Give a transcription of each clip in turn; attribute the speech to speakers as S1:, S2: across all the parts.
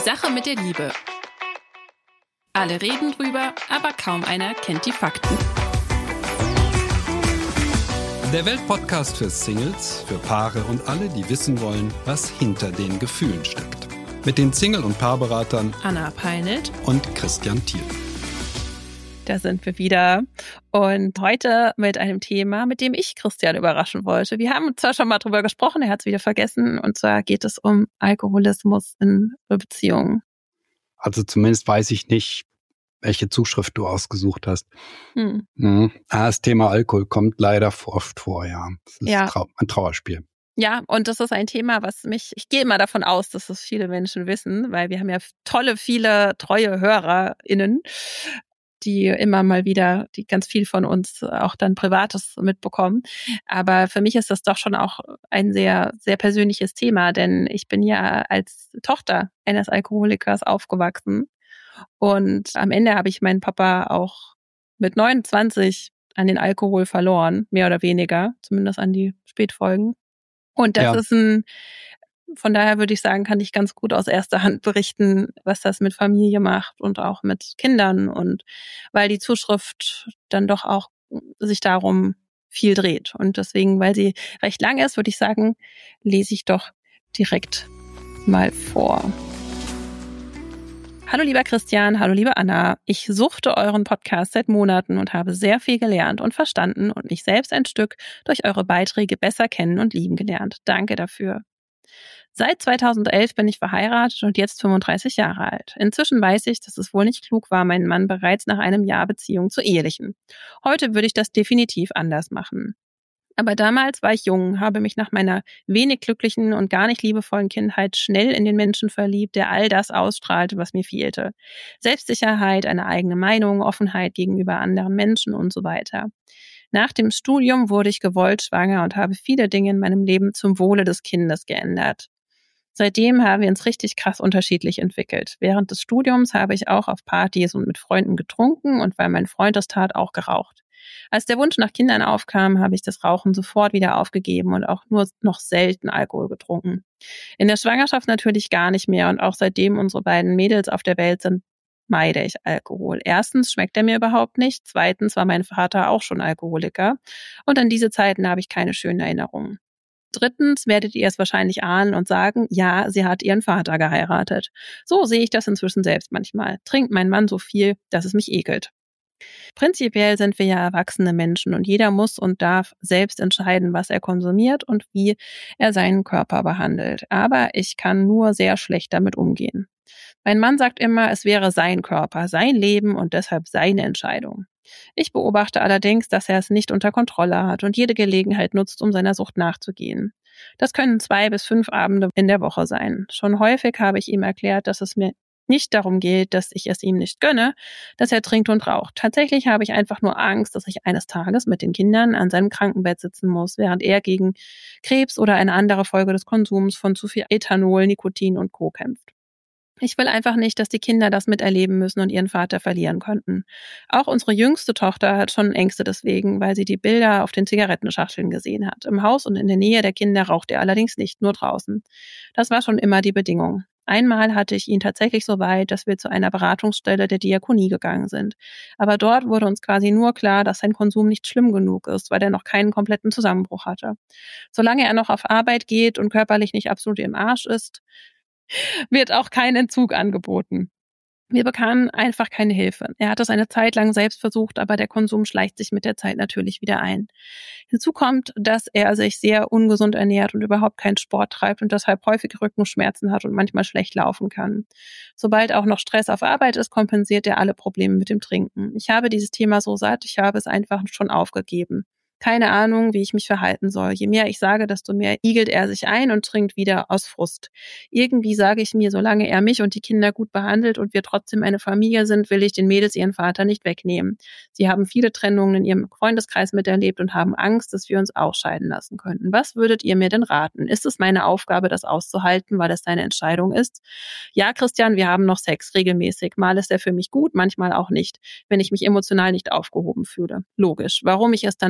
S1: Sache mit der Liebe. Alle reden drüber, aber kaum einer kennt die Fakten.
S2: Der Weltpodcast für Singles, für Paare und alle, die wissen wollen, was hinter den Gefühlen steckt. Mit den Single- und Paarberatern
S1: Anna Peinelt
S2: und Christian Thiel.
S1: Da sind wir wieder und heute mit einem Thema, mit dem ich Christian überraschen wollte. Wir haben zwar schon mal drüber gesprochen, er hat es wieder vergessen, und zwar geht es um Alkoholismus in Beziehungen.
S2: Also zumindest weiß ich nicht, welche Zuschrift du ausgesucht hast. Das Thema Alkohol kommt leider oft vor, ja. Das ist ein Trauerspiel.
S1: Ja, und das ist ein Thema, ich gehe immer davon aus, dass es viele Menschen wissen, weil wir haben ja viele treue HörerInnen, die immer mal wieder, die ganz viel von uns auch dann Privates mitbekommen. Aber für mich ist das doch schon auch ein sehr, sehr persönliches Thema, denn ich bin ja als Tochter eines Alkoholikers aufgewachsen. Und am Ende habe ich meinen Papa auch mit 29 an den Alkohol verloren, mehr oder weniger, zumindest an die Spätfolgen. Und das ist von daher würde ich sagen, kann ich ganz gut aus erster Hand berichten, was das mit Familie macht und auch mit Kindern, und weil die Zuschrift dann doch auch sich darum viel dreht. Und deswegen, weil sie recht lang ist, würde ich sagen, lese ich doch direkt mal vor. Hallo lieber Christian, hallo liebe Anna. Ich suchte euren Podcast seit Monaten und habe sehr viel gelernt und verstanden und mich selbst ein Stück durch eure Beiträge besser kennen und lieben gelernt. Danke dafür. Seit 2011 bin ich verheiratet und jetzt 35 Jahre alt. Inzwischen weiß ich, dass es wohl nicht klug war, meinen Mann bereits nach einem Jahr Beziehung zu ehelichen. Heute würde ich das definitiv anders machen. Aber damals war ich jung, habe mich nach meiner wenig glücklichen und gar nicht liebevollen Kindheit schnell in den Menschen verliebt, der all das ausstrahlte, was mir fehlte. Selbstsicherheit, eine eigene Meinung, Offenheit gegenüber anderen Menschen und so weiter. Nach dem Studium wurde ich gewollt schwanger und habe viele Dinge in meinem Leben zum Wohle des Kindes geändert. Seitdem haben wir uns richtig krass unterschiedlich entwickelt. Während des Studiums habe ich auch auf Partys und mit Freunden getrunken und weil mein Freund das tat, auch geraucht. Als der Wunsch nach Kindern aufkam, habe ich das Rauchen sofort wieder aufgegeben und auch nur noch selten Alkohol getrunken. In der Schwangerschaft natürlich gar nicht mehr, und auch seitdem unsere beiden Mädels auf der Welt sind, meide ich Alkohol. Erstens schmeckt er mir überhaupt nicht. Zweitens war mein Vater auch schon Alkoholiker. Und an diese Zeiten habe ich keine schönen Erinnerungen. Drittens werdet ihr es wahrscheinlich ahnen und sagen, ja, sie hat ihren Vater geheiratet. So sehe ich das inzwischen selbst manchmal. Trinkt mein Mann so viel, dass es mich ekelt. Prinzipiell sind wir ja erwachsene Menschen und jeder muss und darf selbst entscheiden, was er konsumiert und wie er seinen Körper behandelt. Aber ich kann nur sehr schlecht damit umgehen. Mein Mann sagt immer, es wäre sein Körper, sein Leben und deshalb seine Entscheidung. Ich beobachte allerdings, dass er es nicht unter Kontrolle hat und jede Gelegenheit nutzt, um seiner Sucht nachzugehen. Das können 2 bis 5 Abende in der Woche sein. Schon häufig habe ich ihm erklärt, dass es mir nicht darum geht, dass ich es ihm nicht gönne, dass er trinkt und raucht. Tatsächlich habe ich einfach nur Angst, dass ich eines Tages mit den Kindern an seinem Krankenbett sitzen muss, während er gegen Krebs oder eine andere Folge des Konsums von zu viel Ethanol, Nikotin und Co. kämpft. Ich will einfach nicht, dass die Kinder das miterleben müssen und ihren Vater verlieren könnten. Auch unsere jüngste Tochter hat schon Ängste deswegen, weil sie die Bilder auf den Zigarettenschachteln gesehen hat. Im Haus und in der Nähe der Kinder raucht er allerdings nicht, nur draußen. Das war schon immer die Bedingung. Einmal hatte ich ihn tatsächlich so weit, dass wir zu einer Beratungsstelle der Diakonie gegangen sind. Aber dort wurde uns quasi nur klar, dass sein Konsum nicht schlimm genug ist, weil er noch keinen kompletten Zusammenbruch hatte. Solange er noch auf Arbeit geht und körperlich nicht absolut im Arsch ist, wird auch kein Entzug angeboten. Wir bekamen einfach keine Hilfe. Er hat es eine Zeit lang selbst versucht, aber der Konsum schleicht sich mit der Zeit natürlich wieder ein. Hinzu kommt, dass er sich sehr ungesund ernährt und überhaupt keinen Sport treibt und deshalb häufig Rückenschmerzen hat und manchmal schlecht laufen kann. Sobald auch noch Stress auf Arbeit ist, kompensiert er alle Probleme mit dem Trinken. Ich habe dieses Thema so satt, ich habe es einfach schon aufgegeben. Keine Ahnung, wie ich mich verhalten soll. Je mehr ich sage, desto mehr igelt er sich ein und trinkt wieder aus Frust. Irgendwie sage ich mir, solange er mich und die Kinder gut behandelt und wir trotzdem eine Familie sind, will ich den Mädels ihren Vater nicht wegnehmen. Sie haben viele Trennungen in ihrem Freundeskreis miterlebt und haben Angst, dass wir uns auch scheiden lassen könnten. Was würdet ihr mir denn raten? Ist es meine Aufgabe, das auszuhalten, weil es deine Entscheidung ist? Ja, Christian, wir haben noch Sex, regelmäßig. Mal ist er für mich gut, manchmal auch nicht, wenn ich mich emotional nicht aufgehoben fühle. Logisch. Warum ich es dann trotzdem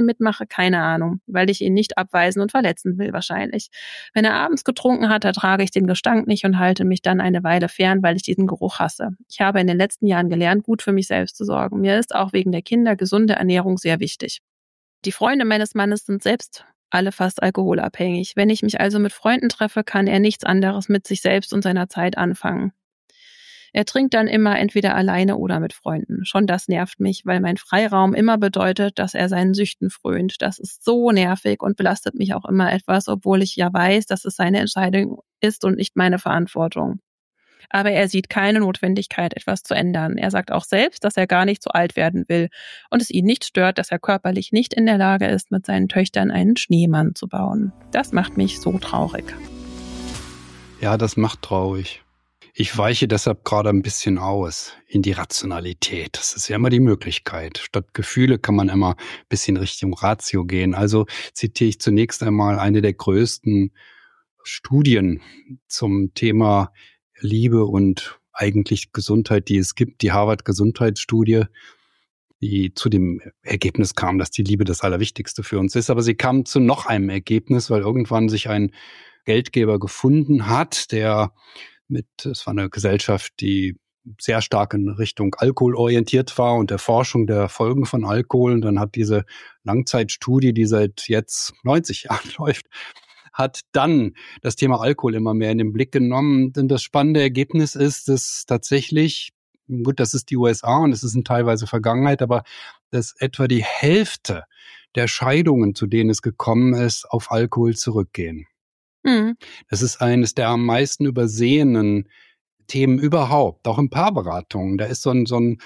S1: mitmache? Keine Ahnung, weil ich ihn nicht abweisen und verletzen will wahrscheinlich. Wenn er abends getrunken hat, ertrage ich den Gestank nicht und halte mich dann eine Weile fern, weil ich diesen Geruch hasse. Ich habe in den letzten Jahren gelernt, gut für mich selbst zu sorgen. Mir ist auch wegen der Kinder gesunde Ernährung sehr wichtig. Die Freunde meines Mannes sind selbst alle fast alkoholabhängig. Wenn ich mich also mit Freunden treffe, kann er nichts anderes mit sich selbst und seiner Zeit anfangen. Er trinkt dann immer entweder alleine oder mit Freunden. Schon das nervt mich, weil mein Freiraum immer bedeutet, dass er seinen Süchten frönt. Das ist so nervig und belastet mich auch immer etwas, obwohl ich ja weiß, dass es seine Entscheidung ist und nicht meine Verantwortung. Aber er sieht keine Notwendigkeit, etwas zu ändern. Er sagt auch selbst, dass er gar nicht so alt werden will und es ihn nicht stört, dass er körperlich nicht in der Lage ist, mit seinen Töchtern einen Schneemann zu bauen. Das macht mich so traurig.
S2: Ja, das macht traurig. Ich weiche deshalb gerade ein bisschen aus in die Rationalität. Das ist ja immer die Möglichkeit. Statt Gefühle kann man immer ein bisschen Richtung Ratio gehen. Also zitiere ich zunächst einmal eine der größten Studien zum Thema Liebe und eigentlich Gesundheit, die es gibt, die Harvard-Gesundheitsstudie, die zu dem Ergebnis kam, dass die Liebe das Allerwichtigste für uns ist. Aber sie kam zu noch einem Ergebnis, weil irgendwann sich ein Geldgeber gefunden hat, es war eine Gesellschaft, die sehr stark in Richtung Alkohol orientiert war und der Forschung der Folgen von Alkohol. Und dann hat diese Langzeitstudie, die seit jetzt 90 Jahren läuft, hat dann das Thema Alkohol immer mehr in den Blick genommen. Denn das spannende Ergebnis ist, dass tatsächlich, gut, das ist die USA und es ist teilweise Vergangenheit, aber dass etwa die Hälfte der Scheidungen, zu denen es gekommen ist, auf Alkohol zurückgehen. Das ist eines der am meisten übersehenen Themen überhaupt, auch in Paarberatungen. Da ist so ein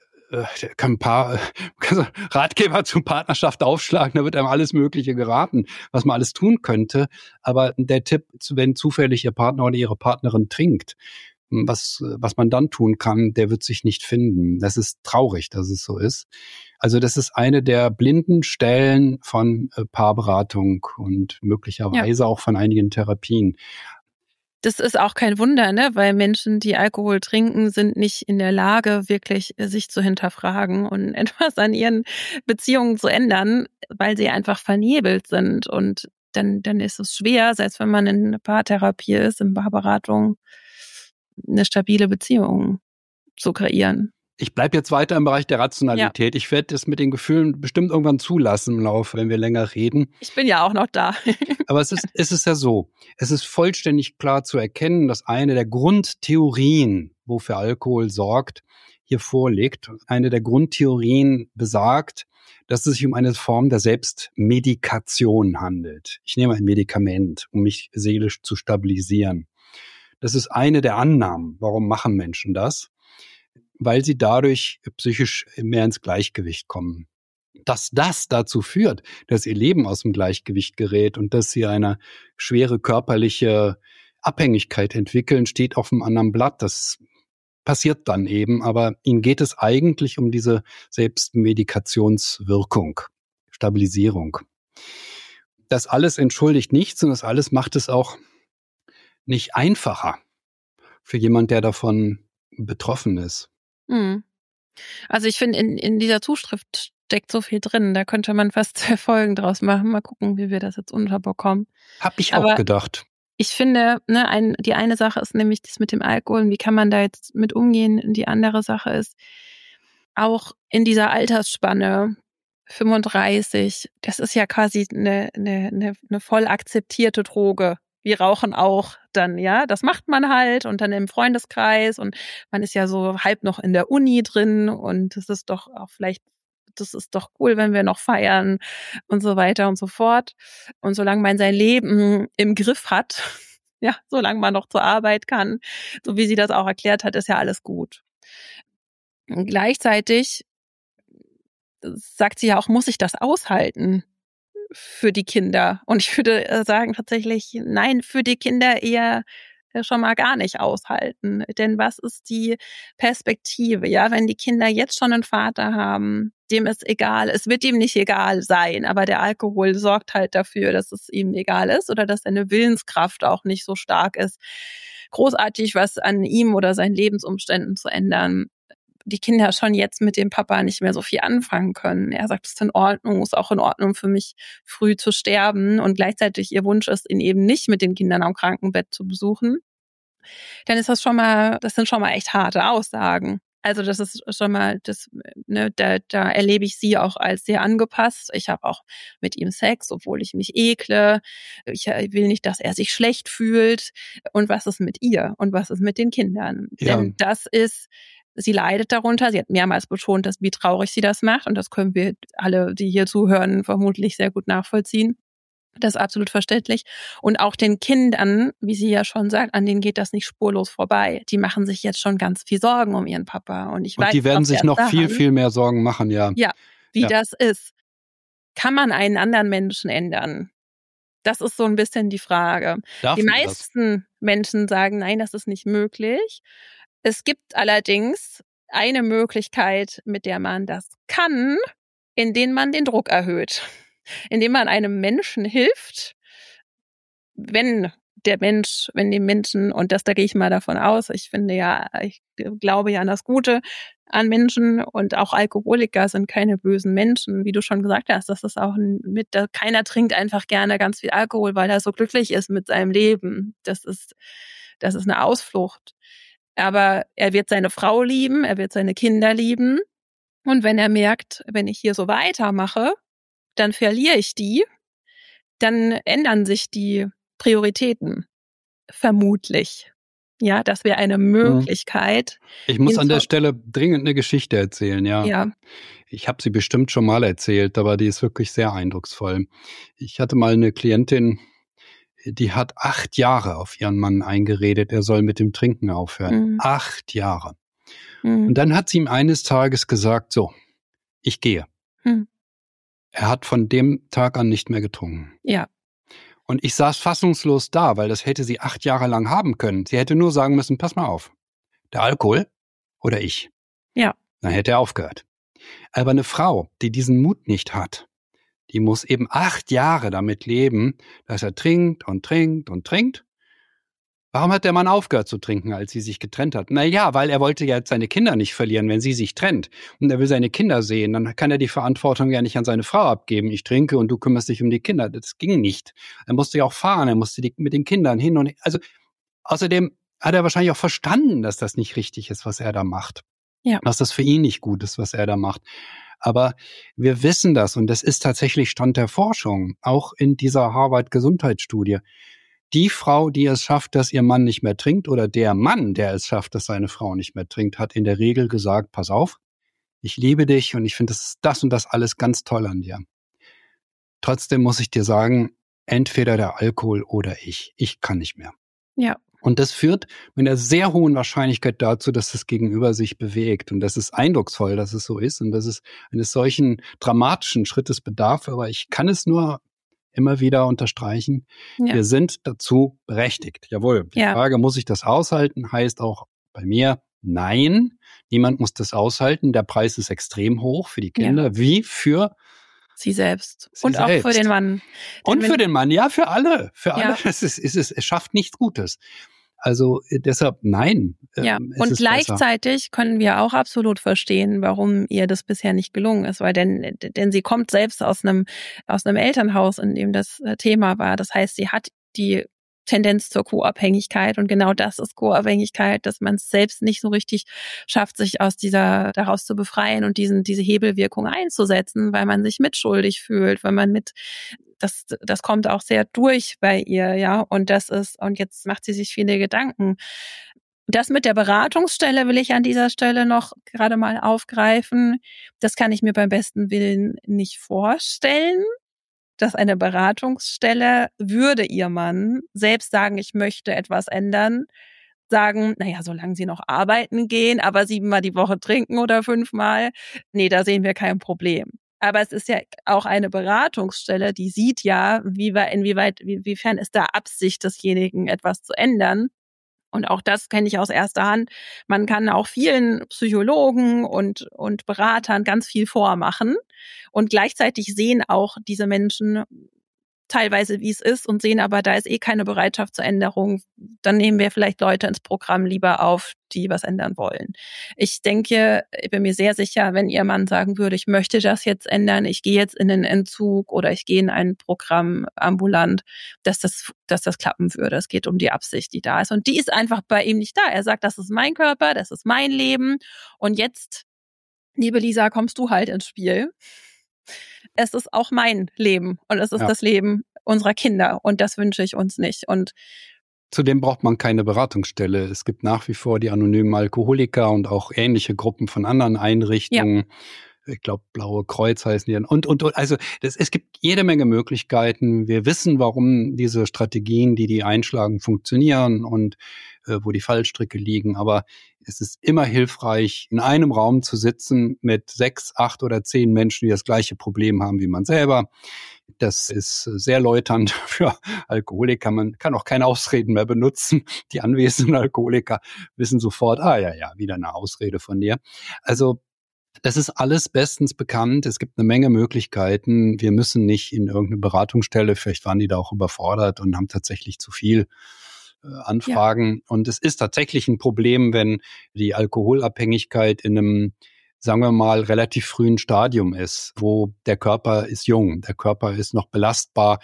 S2: Ratgeber zur Partnerschaft aufschlagen, da wird einem alles Mögliche geraten, was man alles tun könnte. Aber der Tipp, wenn zufällig Ihr Partner oder Ihre Partnerin trinkt, was man dann tun kann, der wird sich nicht finden. Das ist traurig, dass es so ist. Also das ist eine der blinden Stellen von Paarberatung und möglicherweise auch von einigen Therapien.
S1: Das ist auch kein Wunder, ne? Weil Menschen, die Alkohol trinken, sind nicht in der Lage, wirklich sich zu hinterfragen und etwas an ihren Beziehungen zu ändern, weil sie einfach vernebelt sind. Und dann ist es schwer, selbst wenn man in einer Paartherapie ist, in Paarberatung, eine stabile Beziehung zu kreieren.
S2: Ich bleibe jetzt weiter im Bereich der Rationalität. Ja. Ich werde das mit den Gefühlen bestimmt irgendwann zulassen im Laufe, wenn wir länger reden.
S1: Ich bin ja auch noch da.
S2: Aber es ist ja so, es ist vollständig klar zu erkennen, dass eine der Grundtheorien, wofür Alkohol sorgt, hier vorliegt. Eine der Grundtheorien besagt, dass es sich um eine Form der Selbstmedikation handelt. Ich nehme ein Medikament, um mich seelisch zu stabilisieren. Das ist eine der Annahmen. Warum machen Menschen das? Weil sie dadurch psychisch mehr ins Gleichgewicht kommen. Dass das dazu führt, dass ihr Leben aus dem Gleichgewicht gerät und dass sie eine schwere körperliche Abhängigkeit entwickeln, steht auf einem anderen Blatt. Das passiert dann eben, aber ihnen geht es eigentlich um diese Selbstmedikationswirkung, Stabilisierung. Das alles entschuldigt nichts und das alles macht es auch nicht einfacher für jemand, der davon betroffen ist.
S1: Also ich finde, in dieser Zuschrift steckt so viel drin. Da könnte man fast 2 Folgen draus machen. Mal gucken, wie wir das jetzt unterbekommen.
S2: Hab ich auch gedacht.
S1: Ich finde, die eine Sache ist nämlich das mit dem Alkohol und wie kann man da jetzt mit umgehen. Und die andere Sache ist, auch in dieser Altersspanne 35, das ist ja quasi eine voll akzeptierte Droge. Wir rauchen auch dann, ja, das macht man halt und dann im Freundeskreis und man ist ja so halb noch in der Uni drin und das ist doch cool, wenn wir noch feiern und so weiter und so fort. Und solange man sein Leben im Griff hat, ja, solange man noch zur Arbeit kann, so wie sie das auch erklärt hat, ist ja alles gut. Und gleichzeitig sagt sie ja auch, muss ich das aushalten für die Kinder? Und ich würde sagen tatsächlich, nein, für die Kinder eher schon mal gar nicht aushalten. Denn was ist die Perspektive? Ja, wenn die Kinder jetzt schon einen Vater haben, dem ist egal, es wird ihm nicht egal sein, aber der Alkohol sorgt halt dafür, dass es ihm egal ist oder dass seine Willenskraft auch nicht so stark ist, großartig was an ihm oder seinen Lebensumständen zu ändern. die Kinder schon jetzt mit dem Papa nicht mehr so viel anfangen können. Er sagt, es ist in Ordnung, ist auch in Ordnung für mich, früh zu sterben. Und gleichzeitig ihr Wunsch ist, ihn eben nicht mit den Kindern am Krankenbett zu besuchen. Dann ist das sind schon mal echt harte Aussagen. Also das ist schon mal, da erlebe ich sie auch als sehr angepasst. Ich habe auch mit ihm Sex, obwohl ich mich ekle. Ich will nicht, dass er sich schlecht fühlt. Und was ist mit ihr? Und was ist mit den Kindern?
S2: Ja.
S1: Denn sie leidet darunter. Sie hat mehrmals betont, wie traurig sie das macht. Und das können wir alle, die hier zuhören, vermutlich sehr gut nachvollziehen. Das ist absolut verständlich. Und auch den Kindern, wie sie ja schon sagt, an denen geht das nicht spurlos vorbei. Die machen sich jetzt schon ganz viel Sorgen um ihren Papa. Und
S2: die werden sich noch viel, viel mehr Sorgen machen, ja.
S1: Ja, das ist. Kann man einen anderen Menschen ändern? Das ist so ein bisschen die Frage. Die meisten Menschen sagen, nein, das ist nicht möglich. Es gibt allerdings eine Möglichkeit, mit der man das kann, indem man den Druck erhöht. Indem man einem Menschen hilft, wenn dem Menschen, und da gehe ich mal davon aus, ich glaube ja an das Gute an Menschen, und auch Alkoholiker sind keine bösen Menschen, wie du schon gesagt hast, das ist auch keiner trinkt einfach gerne ganz viel Alkohol, weil er so glücklich ist mit seinem Leben. Das ist eine Ausflucht. Aber er wird seine Frau lieben, er wird seine Kinder lieben, und wenn er merkt, wenn ich hier so weitermache, dann verliere ich die, dann ändern sich die Prioritäten. Vermutlich. Ja, das wäre eine Möglichkeit.
S2: Ich muss an der Stelle dringend eine Geschichte erzählen, ja. Ich habe sie bestimmt schon mal erzählt, aber die ist wirklich sehr eindrucksvoll. Ich hatte mal eine Klientin, die hat 8 Jahre auf ihren Mann eingeredet, er soll mit dem Trinken aufhören. 8 Jahre. Und dann hat sie ihm eines Tages gesagt, so, ich gehe. Er hat von dem Tag an nicht mehr getrunken.
S1: Ja.
S2: Und ich saß fassungslos da, weil das hätte sie 8 Jahre lang haben können. Sie hätte nur sagen müssen, pass mal auf, der Alkohol oder ich.
S1: Ja.
S2: Dann hätte er aufgehört. Aber eine Frau, die diesen Mut nicht hat, die muss eben 8 Jahre damit leben, dass er trinkt und trinkt und trinkt. Warum hat der Mann aufgehört zu trinken, als sie sich getrennt hat? Naja, weil er wollte ja jetzt seine Kinder nicht verlieren, wenn sie sich trennt. Und er will seine Kinder sehen. Dann kann er die Verantwortung ja nicht an seine Frau abgeben. Ich trinke und du kümmerst dich um die Kinder. Das ging nicht. Er musste ja auch fahren. Er musste mit den Kindern hin und her. Also, außerdem hat er wahrscheinlich auch verstanden, dass das nicht richtig ist, was er da macht.
S1: Ja.
S2: Dass das für ihn nicht gut ist, was er da macht. Aber wir wissen das, und das ist tatsächlich Stand der Forschung, auch in dieser Harvard-Gesundheitsstudie. Die Frau, die es schafft, dass ihr Mann nicht mehr trinkt, oder der Mann, der es schafft, dass seine Frau nicht mehr trinkt, hat in der Regel gesagt, pass auf, ich liebe dich und ich finde das und das alles ganz toll an dir. Trotzdem muss ich dir sagen, entweder der Alkohol oder ich. Ich kann nicht mehr.
S1: Ja.
S2: Und das führt mit einer sehr hohen Wahrscheinlichkeit dazu, dass das Gegenüber sich bewegt. Und das ist eindrucksvoll, dass es so ist. Und dass es eines solchen dramatischen Schrittes bedarf. Aber ich kann es nur immer wieder unterstreichen. Ja. Wir sind dazu berechtigt. Jawohl. Die Frage, muss ich das aushalten, heißt auch bei mir, nein. Niemand muss das aushalten. Der Preis ist extrem hoch für die Kinder, wie für
S1: sie selbst. Und auch für den Mann.
S2: Und für den Mann, ja, für alle. Für alle. Es schafft nichts Gutes. Also deshalb nein.
S1: Ja, und gleichzeitig können wir auch absolut verstehen, warum ihr das bisher nicht gelungen ist, weil denn sie kommt selbst aus einem Elternhaus, in dem das Thema war. Das heißt, sie hat die Tendenz zur Co-Abhängigkeit, und genau das ist Co-Abhängigkeit, dass man es selbst nicht so richtig schafft, sich daraus zu befreien und diese Hebelwirkung einzusetzen, weil man sich mitschuldig fühlt, weil man das kommt auch sehr durch bei ihr, ja, und jetzt macht sie sich viele Gedanken. Das mit der Beratungsstelle will ich an dieser Stelle noch gerade mal aufgreifen. Das kann ich mir beim besten Willen nicht vorstellen, dass eine Beratungsstelle, würde ihr Mann selbst sagen, ich möchte etwas ändern, sagen, naja, solange sie noch arbeiten gehen, aber 7-mal die Woche trinken oder 5-mal, nee, da sehen wir kein Problem. Aber es ist ja auch eine Beratungsstelle, die sieht ja, inwiefern ist da Absicht desjenigen, etwas zu ändern. Und auch das kenne ich aus erster Hand. Man kann auch vielen Psychologen und Beratern ganz viel vormachen. Und gleichzeitig sehen auch diese Menschen, teilweise, wie es ist und sehen aber, da ist keine Bereitschaft zur Änderung, dann nehmen wir vielleicht Leute ins Programm lieber auf, die was ändern wollen. Ich denke, ich bin mir sehr sicher, wenn Ihr Mann sagen würde, ich möchte das jetzt ändern, ich gehe jetzt in den Entzug oder ich gehe in ein Programm ambulant, dass das klappen würde. Es geht um die Absicht, die da ist. Und die ist einfach bei ihm nicht da. Er sagt, das ist mein Körper, das ist mein Leben. Und jetzt, liebe Lisa, kommst du halt ins Spiel. Es ist auch mein Leben und es ist das Leben unserer Kinder und das wünsche ich uns nicht. Und
S2: zudem braucht man keine Beratungsstelle. Es gibt nach wie vor die anonymen Alkoholiker und auch ähnliche Gruppen von anderen Einrichtungen. Ja. Ich glaube, Blaue Kreuz heißen die. Und also es gibt jede Menge Möglichkeiten. Wir wissen, warum diese Strategien, die einschlagen, funktionieren und wo die Fallstricke liegen. Aber es ist immer hilfreich, in einem Raum zu sitzen mit 6, 8 oder 10 Menschen, die das gleiche Problem haben wie man selber. Das ist sehr läuternd für Alkoholiker. Man kann auch keine Ausreden mehr benutzen. Die anwesenden Alkoholiker wissen sofort, wieder eine Ausrede von dir. Also das ist alles bestens bekannt. Es gibt eine Menge Möglichkeiten. Wir müssen nicht in irgendeine Beratungsstelle. Vielleicht waren die da auch überfordert und haben tatsächlich zu viel Anfragen. Ja. Und es ist tatsächlich ein Problem, wenn die Alkoholabhängigkeit in einem, sagen wir mal, relativ frühen Stadium ist, wo der Körper ist jung, der Körper ist noch belastbar,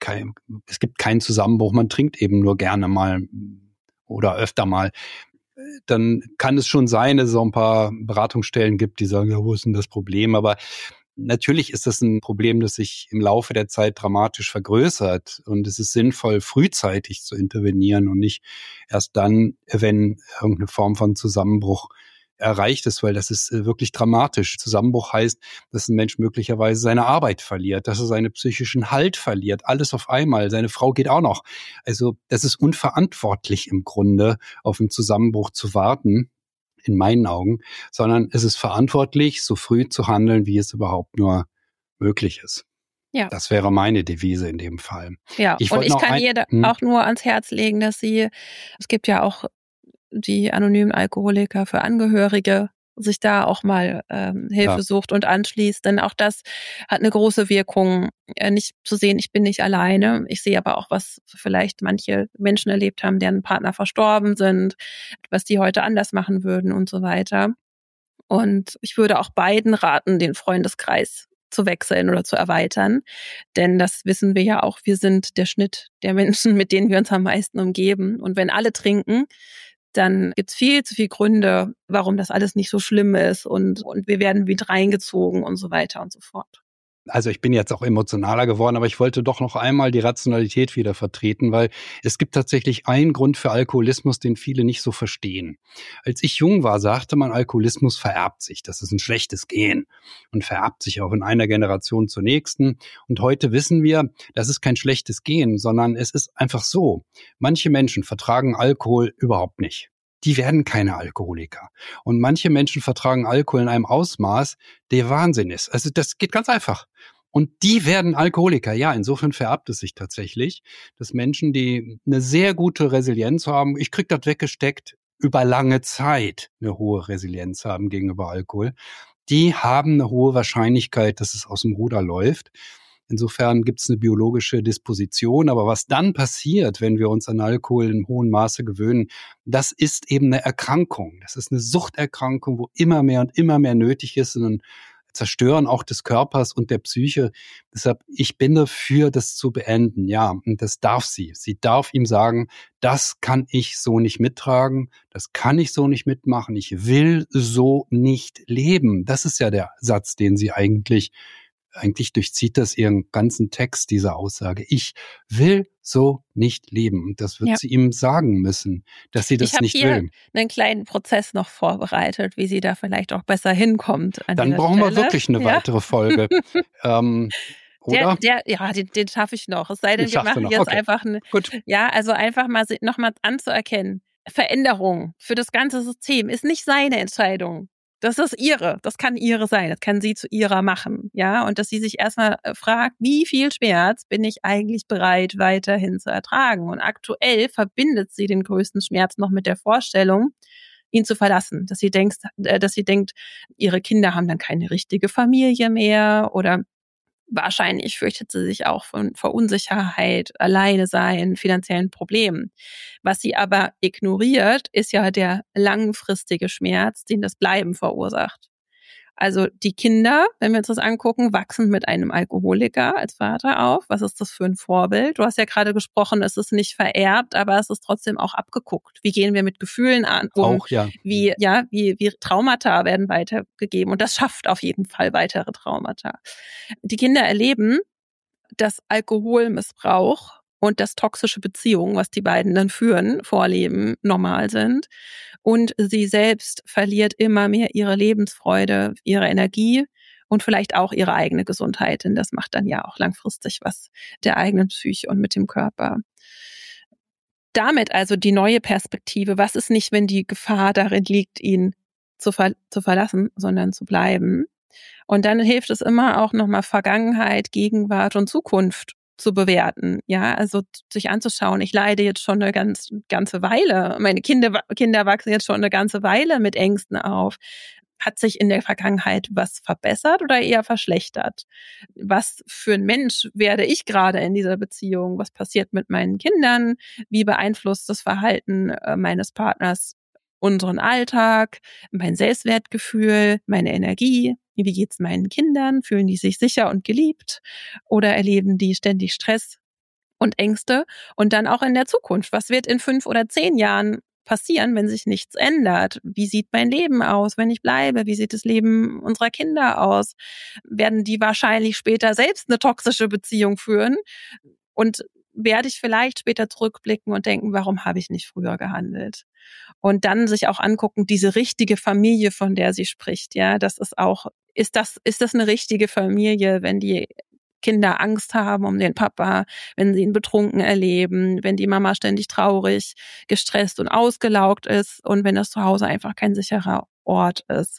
S2: es gibt keinen Zusammenbruch, man trinkt eben nur gerne mal oder öfter mal. Dann kann es schon sein, dass es auch ein paar Beratungsstellen gibt, die sagen, ja, wo ist denn das Problem? Aber natürlich ist das ein Problem, das sich im Laufe der Zeit dramatisch vergrößert. Und es ist sinnvoll, frühzeitig zu intervenieren und nicht erst dann, wenn irgendeine Form von Zusammenbruch erreicht ist, weil das ist wirklich dramatisch. Zusammenbruch heißt, dass ein Mensch möglicherweise seine Arbeit verliert, dass er seinen psychischen Halt verliert, alles auf einmal. Seine Frau geht auch noch. Also das ist unverantwortlich im Grunde, auf einen Zusammenbruch zu warten, in meinen Augen, sondern es ist verantwortlich, so früh zu handeln, wie es überhaupt nur möglich ist. Ja. Das wäre meine Devise in dem Fall.
S1: Ja, ich kann ihr auch nur ans Herz legen, dass es gibt ja auch die anonymen Alkoholiker für Angehörige, sich da auch mal Hilfe sucht und anschließt. Denn auch das hat eine große Wirkung, nicht zu sehen, ich bin nicht alleine. Ich sehe aber auch, was vielleicht manche Menschen erlebt haben, deren Partner verstorben sind, was die heute anders machen würden und so weiter. Und ich würde auch beiden raten, den Freundeskreis zu wechseln oder zu erweitern. Denn das wissen wir ja auch, wir sind der Schnitt der Menschen, mit denen wir uns am meisten umgeben. Und wenn alle trinken, dann gibt's viel zu viele Gründe, warum das alles nicht so schlimm ist und wir werden mit reingezogen und so weiter und so fort.
S2: Also ich bin jetzt auch emotionaler geworden, aber ich wollte doch noch einmal die Rationalität wieder vertreten, weil es gibt tatsächlich einen Grund für Alkoholismus, den viele nicht so verstehen. Als ich jung war, sagte man, Alkoholismus vererbt sich. Das ist ein schlechtes Gen und vererbt sich auch in einer Generation zur nächsten. Und heute wissen wir, das ist kein schlechtes Gen, sondern es ist einfach so. Manche Menschen vertragen Alkohol überhaupt nicht. Die werden keine Alkoholiker. Und manche Menschen vertragen Alkohol in einem Ausmaß, der Wahnsinn ist. Also das geht ganz einfach. Und die werden Alkoholiker. Ja, insofern vererbt es sich tatsächlich, dass Menschen, die eine sehr gute Resilienz haben, ich krieg das weggesteckt, über lange Zeit eine hohe Resilienz haben gegenüber Alkohol, die haben eine hohe Wahrscheinlichkeit, dass es aus dem Ruder läuft. Insofern gibt es eine biologische Disposition. Aber was dann passiert, wenn wir uns an Alkohol in hohem Maße gewöhnen, das ist eben eine Erkrankung. Das ist eine Suchterkrankung, wo immer mehr und immer mehr nötig ist und ein Zerstören auch des Körpers und der Psyche. Deshalb, ich bin dafür, das zu beenden. Ja, und das darf sie. Sie darf ihm sagen, das kann ich so nicht mittragen, das kann ich so nicht mitmachen, ich will so nicht leben. Das ist ja der Satz, den sie eigentlich durchzieht das ihren ganzen Text, diese Aussage. Ich will so nicht leben. Und das wird sie ihm sagen müssen, dass sie das nicht will. Ich habe hier
S1: einen kleinen Prozess noch vorbereitet, wie sie da vielleicht auch besser hinkommt.
S2: Dann brauchen wir wirklich eine weitere Folge. Oder?
S1: Den schaffe ich noch. Es sei denn, wir machen jetzt einfach einfach mal nochmal anzuerkennen. Veränderung für das ganze System ist nicht seine Entscheidung. Das ist ihre, das kann ihre sein, das kann sie zu ihrer machen, ja, und dass sie sich erstmal fragt, wie viel Schmerz bin ich eigentlich bereit weiterhin zu ertragen, und aktuell verbindet sie den größten Schmerz noch mit der Vorstellung, ihn zu verlassen, dass sie denkt, ihre Kinder haben dann keine richtige Familie mehr oder Wahrscheinlich fürchtet sie sich auch vor Unsicherheit, alleine sein, finanziellen Problemen. Was sie aber ignoriert, ist ja der langfristige Schmerz, den das Bleiben verursacht. Also die Kinder, wenn wir uns das angucken, wachsen mit einem Alkoholiker als Vater auf. Was ist das für ein Vorbild? Du hast ja gerade gesprochen, es ist nicht vererbt, aber es ist trotzdem auch abgeguckt. Wie gehen wir mit Gefühlen um?
S2: Auch, ja.
S1: Wie Traumata werden weitergegeben? Und das schafft auf jeden Fall weitere Traumata. Die Kinder erleben, dass Alkoholmissbrauch und dass toxische Beziehungen, was die beiden dann führen, vorleben, normal sind. Und sie selbst verliert immer mehr ihre Lebensfreude, ihre Energie und vielleicht auch ihre eigene Gesundheit. Denn das macht dann ja auch langfristig was der eigenen Psyche und mit dem Körper. Damit also die neue Perspektive. Was ist nicht, wenn die Gefahr darin liegt, ihn zu verlassen, sondern zu bleiben? Und dann hilft es immer auch nochmal Vergangenheit, Gegenwart und Zukunft zu bewerten, ja, also sich anzuschauen, ich leide jetzt schon eine ganze Weile, meine Kinder wachsen jetzt schon eine ganze Weile mit Ängsten auf. Hat sich in der Vergangenheit was verbessert oder eher verschlechtert? Was für ein Mensch werde ich gerade in dieser Beziehung? Was passiert mit meinen Kindern? Wie beeinflusst das Verhalten meines Partners unseren Alltag, mein Selbstwertgefühl, meine Energie? Wie geht's meinen Kindern? Fühlen die sich sicher und geliebt? Oder erleben die ständig Stress und Ängste? Und dann auch in der Zukunft. Was wird in 5 oder 10 Jahren passieren, wenn sich nichts ändert? Wie sieht mein Leben aus, wenn ich bleibe? Wie sieht das Leben unserer Kinder aus? Werden die wahrscheinlich später selbst eine toxische Beziehung führen? Und werde ich vielleicht später zurückblicken und denken, warum habe ich nicht früher gehandelt? Und dann sich auch angucken, diese richtige Familie, von der sie spricht, ja, das ist auch, ist das eine richtige Familie, wenn die Kinder Angst haben um den Papa, wenn sie ihn betrunken erleben, wenn die Mama ständig traurig, gestresst und ausgelaugt ist und wenn das zu Hause einfach kein sicherer Ort ist.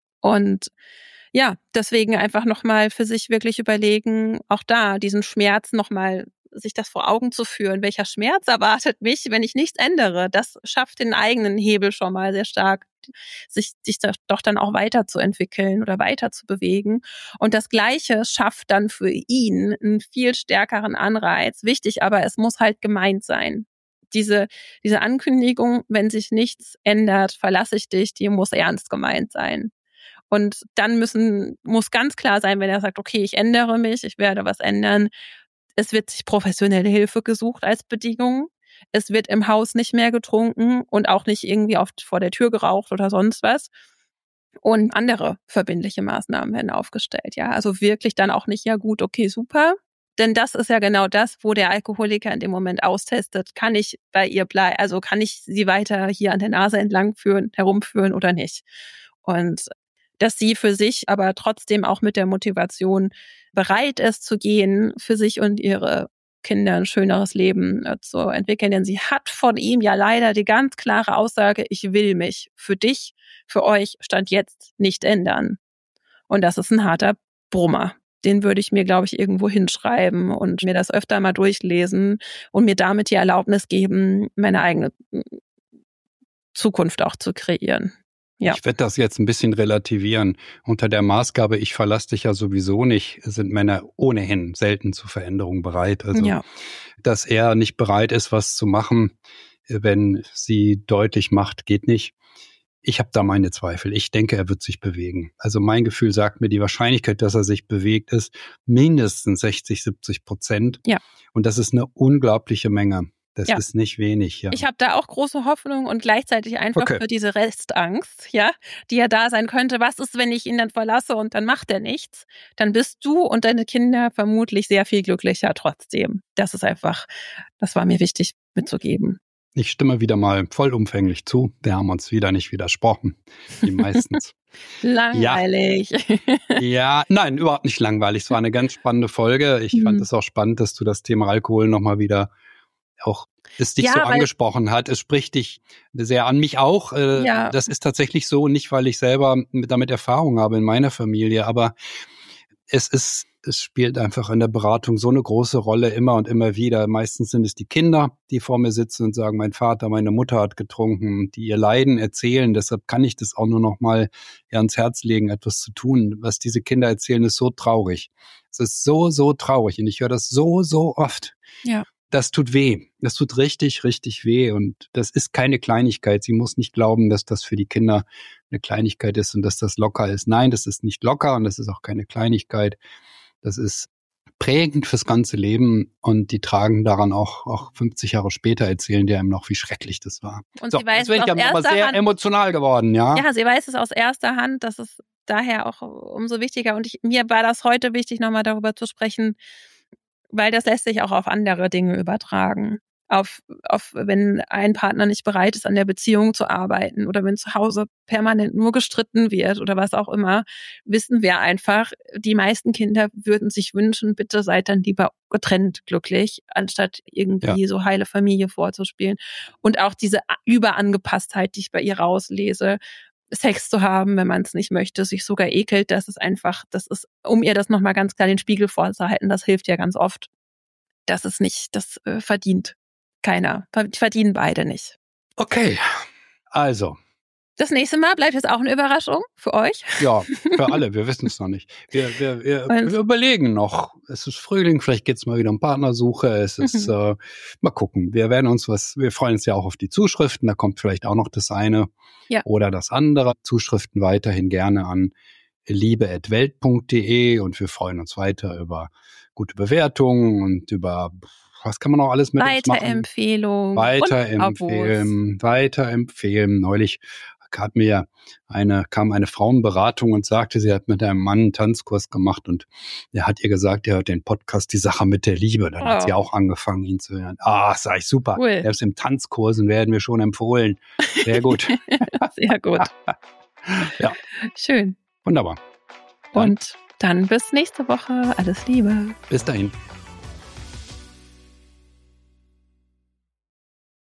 S1: Und ja, deswegen einfach nochmal für sich wirklich überlegen, auch da diesen Schmerz nochmal sich das vor Augen zu führen, welcher Schmerz erwartet mich, wenn ich nichts ändere. Das schafft den eigenen Hebel schon mal sehr stark, sich doch dann auch weiterzuentwickeln oder weiterzubewegen. Und das Gleiche schafft dann für ihn einen viel stärkeren Anreiz. Wichtig aber, es muss halt gemeint sein. Diese Ankündigung, wenn sich nichts ändert, verlasse ich dich, die muss ernst gemeint sein. Und dann muss ganz klar sein, wenn er sagt, okay, ich ändere mich, ich werde was ändern. Es wird sich professionelle Hilfe gesucht als Bedingung. Es wird im Haus nicht mehr getrunken und auch nicht irgendwie vor der Tür geraucht oder sonst was. Und andere verbindliche Maßnahmen werden aufgestellt. Ja, also wirklich dann auch nicht, ja gut, okay, super. Denn das ist ja genau das, wo der Alkoholiker in dem Moment austestet. Kann ich bei ihr bleiben? Also kann ich sie weiter hier an der Nase entlang herumführen oder nicht? Und dass sie für sich aber trotzdem auch mit der Motivation bereit ist zu gehen, für sich und ihre Kinder ein schöneres Leben zu entwickeln. Denn sie hat von ihm ja leider die ganz klare Aussage, ich will mich für dich, für euch Stand jetzt nicht ändern. Und das ist ein harter Brummer. Den würde ich mir, glaube ich, irgendwo hinschreiben und mir das öfter mal durchlesen und mir damit die Erlaubnis geben, meine eigene Zukunft auch zu kreieren. Ja.
S2: Ich werde das jetzt ein bisschen relativieren. Unter der Maßgabe, ich verlasse dich ja sowieso nicht, sind Männer ohnehin selten zu Veränderungen bereit. Also, dass er nicht bereit ist, was zu machen, wenn sie deutlich macht, geht nicht. Ich habe da meine Zweifel. Ich denke, er wird sich bewegen. Also mein Gefühl sagt mir, die Wahrscheinlichkeit, dass er sich bewegt, ist mindestens 60-70%.
S1: Ja.
S2: Und das ist eine unglaubliche Menge. Das ist nicht wenig, ja.
S1: Ich habe da auch große Hoffnung und gleichzeitig einfach für diese Restangst, ja, die ja da sein könnte. Was ist, wenn ich ihn dann verlasse und dann macht er nichts? Dann bist du und deine Kinder vermutlich sehr viel glücklicher trotzdem. Das war mir wichtig mitzugeben.
S2: Ich stimme wieder mal vollumfänglich zu. Wir haben uns wieder nicht widersprochen, wie meistens.
S1: Langweilig.
S2: Ja, nein, überhaupt nicht langweilig. Es war eine ganz spannende Folge. Ich fand es auch spannend, dass du das Thema Alkohol nochmal wieder auch es dich so angesprochen hat. Es spricht dich sehr an, mich auch. Das ist tatsächlich so, nicht weil ich selber damit Erfahrung habe in meiner Familie, aber es spielt einfach in der Beratung so eine große Rolle immer und immer wieder. Meistens sind es die Kinder, die vor mir sitzen und sagen, mein Vater, meine Mutter hat getrunken, die ihr Leiden erzählen. Deshalb kann ich das auch nur noch mal ans Herz legen, etwas zu tun. Was diese Kinder erzählen, ist so traurig. Es ist so, so traurig und ich höre das so, so oft.
S1: Ja.
S2: Das tut weh. Das tut richtig, richtig weh und das ist keine Kleinigkeit. Sie muss nicht glauben, dass das für die Kinder eine Kleinigkeit ist und dass das locker ist. Nein, das ist nicht locker und das ist auch keine Kleinigkeit. Das ist prägend fürs ganze Leben und die tragen daran auch 50 Jahre später, erzählen die einem noch, wie schrecklich das war.
S1: Und so, sie weiß
S2: jetzt bin ich aber sehr
S1: Hand,
S2: emotional geworden, ja.
S1: Ja, sie weiß es aus erster Hand, das ist daher auch umso wichtiger. Und mir war das heute wichtig, nochmal darüber zu sprechen, weil das lässt sich auch auf andere Dinge übertragen. Auf wenn ein Partner nicht bereit ist, an der Beziehung zu arbeiten oder wenn zu Hause permanent nur gestritten wird oder was auch immer, wissen wir einfach, die meisten Kinder würden sich wünschen, bitte seid dann lieber getrennt glücklich, anstatt irgendwie so heile Familie vorzuspielen. Und auch diese Überangepasstheit, die ich bei ihr rauslese, Sex zu haben, wenn man es nicht möchte, sich sogar ekelt, das ist, um ihr das nochmal ganz klar den Spiegel vorzuhalten, das hilft ja ganz oft. Das ist nicht, das verdient keiner. Verdienen beide nicht.
S2: Okay, also.
S1: Das nächste Mal bleibt jetzt auch eine Überraschung für euch.
S2: Ja, für alle, wir wissen es noch nicht. Wir überlegen noch. Es ist Frühling, vielleicht geht es mal wieder um Partnersuche. Es ist, mal gucken. Wir freuen uns ja auch auf die Zuschriften. Da kommt vielleicht auch noch das eine oder das andere. Zuschriften weiterhin gerne an liebe@welt.de und wir freuen uns weiter über gute Bewertungen und über, was kann man noch alles mit uns machen? Weiterempfehlen. Neulich kam eine Frauenberatung und sagte, sie hat mit einem Mann einen Tanzkurs gemacht und er hat ihr gesagt, er hört den Podcast Die Sache mit der Liebe. Dann hat sie auch angefangen, ihn zu hören. Sag ich, super. Cool. Selbst im Tanzkursen werden wir schon empfohlen. Sehr gut.
S1: Sehr gut.
S2: Ja.
S1: Schön.
S2: Wunderbar.
S1: Und dann bis nächste Woche. Alles Liebe.
S2: Bis dahin.